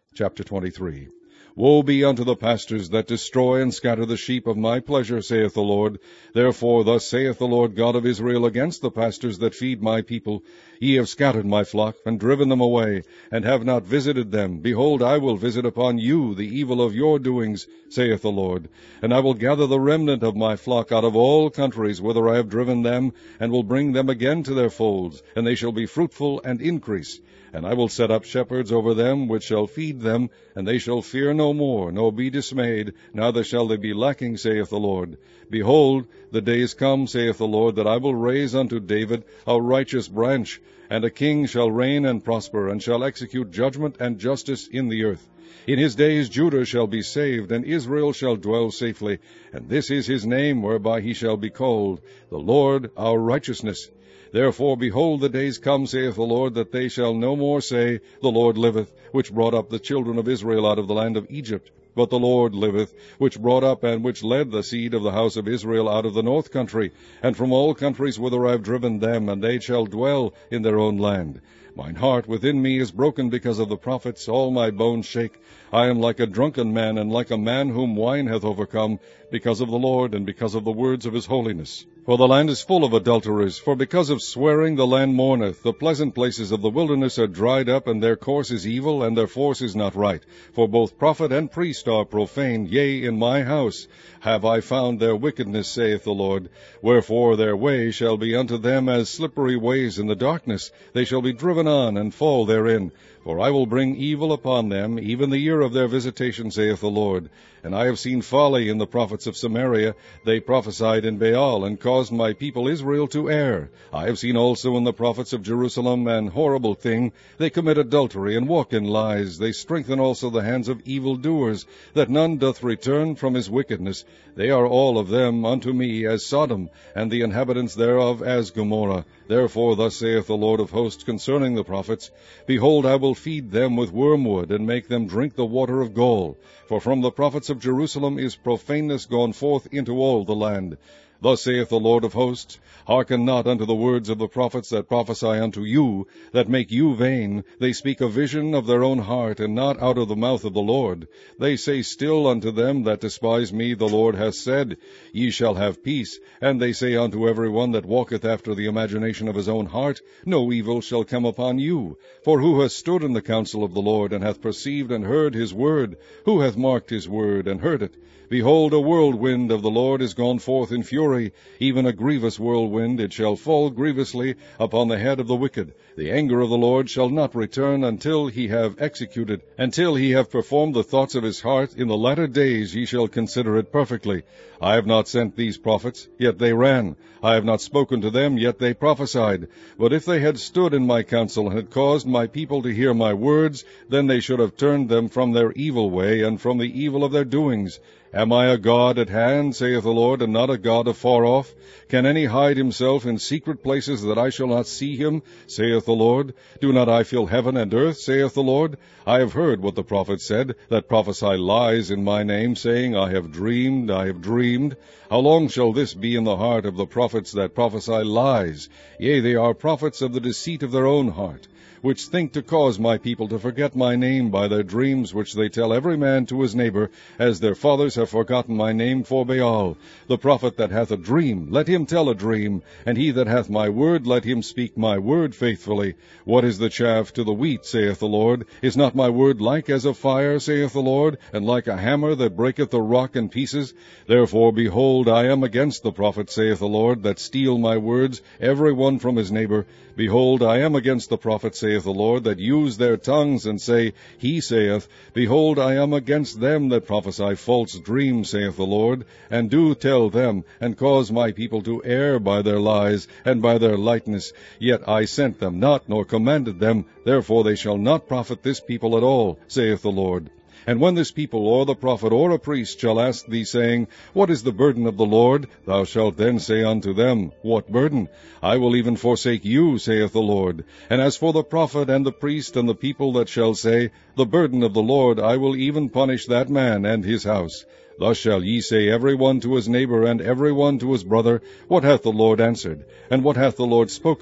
Chapter 23. Woe be unto the pastors that destroy and scatter the sheep of my pleasure, saith the Lord. Therefore thus saith the Lord God of Israel against the pastors that feed my people, Ye have scattered my flock, and driven them away, and have not visited them. Behold, I will visit upon you the evil of your doings, saith the Lord. And I will gather the remnant of my flock out of all countries whither I have driven them, and will bring them again to their folds, and they shall be fruitful and increase. And I will set up shepherds over them, which shall feed them, and they shall fear no more, nor be dismayed, neither shall they be lacking, saith the Lord. Behold, the days come, saith the Lord, that I will raise unto David a righteous branch, and a king shall reign and prosper, and shall execute judgment and justice in the earth. In his days Judah shall be saved, and Israel shall dwell safely, and this is his name whereby he shall be called, the Lord our righteousness. Therefore, behold, the days come, saith the Lord, that they shall no more say, The Lord liveth, which brought up the children of Israel out of the land of Egypt. But the Lord liveth, which brought up and which led the seed of the house of Israel out of the north country, and from all countries whither I have driven them, and they shall dwell in their own land. Mine heart within me is broken because of the prophets, all my bones shake. I am like a drunken man, and like a man whom wine hath overcome, because of the Lord, and because of the words of his holiness. For the land is full of adulterers, for because of swearing the land mourneth. The pleasant places of the wilderness are dried up, and their course is evil, and their force is not right. For both prophet and priest are profaned, yea, in my house have I found their wickedness, saith the Lord. Wherefore their way shall be unto them as slippery ways in the darkness. They shall be driven on, and fall therein. For I will bring evil upon them, even the year of their visitation, saith the Lord. And I have seen folly in the prophets of Samaria. They prophesied in Baal, and caused my people Israel to err. I have seen also in the prophets of Jerusalem an horrible thing. They commit adultery, and walk in lies. They strengthen also the hands of evildoers, that none doth return from his wickedness. They are all of them unto me as Sodom, and the inhabitants thereof as Gomorrah. Therefore thus saith the Lord of hosts concerning the prophets, Behold, I will feed them with wormwood, and make them drink the water of gall. For from the prophets of Jerusalem is profaneness gone forth into all the land. Thus saith the Lord of hosts, Hearken not unto the words of the prophets that prophesy unto you, that make you vain. They speak a vision of their own heart, and not out of the mouth of the Lord. They say still unto them that despise me, The Lord hath said, Ye shall have peace. And they say unto every one that walketh after the imagination of his own heart, No evil shall come upon you. For who hath stood in the counsel of the Lord, and hath perceived and heard his word? Who hath marked his word, and heard it? Behold, a whirlwind of the Lord is gone forth in fury, even a grievous whirlwind. It shall fall grievously upon the head of the wicked. The anger of the Lord shall not return until he have executed, until he have performed the thoughts of his heart. In the latter days ye shall consider it perfectly. I have not sent these prophets, yet they ran. I have not spoken to them, yet they prophesied. But if they had stood in my counsel, and had caused my people to hear my words, then they should have turned them from their evil way, and from the evil of their doings. Am I a God at hand, saith the Lord, and not a God afar off? Can any hide himself in secret places, that I shall not see him, saith the Lord? Do not I fill heaven and earth, saith the Lord? I have heard what the prophets said, that prophesy lies in my name, saying, I have dreamed, I have dreamed. How long shall this be in the heart of the prophets that prophesy lies? Yea, they are prophets of the deceit of their own heart, which think to cause my people to forget my name by their dreams, which they tell every man to his neighbor, as their fathers have forgotten my name for Baal. The prophet that hath a dream, let him tell a dream, and he that hath my word, let him speak my word faithfully. What is the chaff to the wheat, saith the Lord? Is not my word like as a fire, saith the Lord, and like a hammer that breaketh the rock in pieces? Therefore, behold, I am against the prophets, saith the Lord, that steal my words, every one from his neighbor. Behold, I am against the prophets, saith the Lord, that use their tongues, and say, He saith. Behold, I am against them that prophesy false dreams, saith the Lord, and do tell them, and cause my people to err by their lies, and by their lightness. Yet I sent them not, nor commanded them. Therefore they shall not profit this people at all, saith the Lord. And when this people, or the prophet, or a priest, shall ask thee, saying, What is the burden of the Lord? Thou shalt then say unto them, What burden? I will even forsake you, saith the Lord. And as for the prophet, and the priest, and the people that shall say, The burden of the Lord, I will even punish that man and his house. Thus shall ye say every one to his neighbor, and every one to his brother, What hath the Lord answered? And what hath the Lord spoken?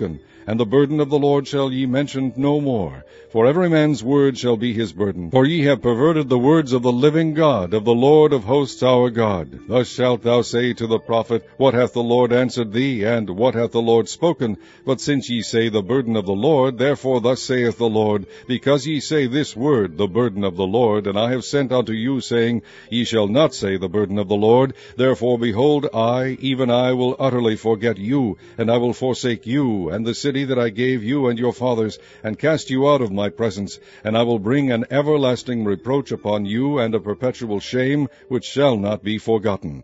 And the burden of the Lord shall ye mention no more, for every man's word shall be his burden. For ye have perverted the words of the living God, of the Lord of hosts our God. Thus shalt thou say to the prophet, What hath the Lord answered thee, and what hath the Lord spoken? But since ye say the burden of the Lord, therefore thus saith the Lord, because ye say this word, the burden of the Lord, and I have sent unto you, saying, Ye shall not say the burden of the Lord, therefore behold, I, even I, will utterly forget you, and I will forsake you, and the city that I gave you and your fathers, and cast you out of my presence, and I will bring an everlasting reproach upon you, and a perpetual shame, which shall not be forgotten.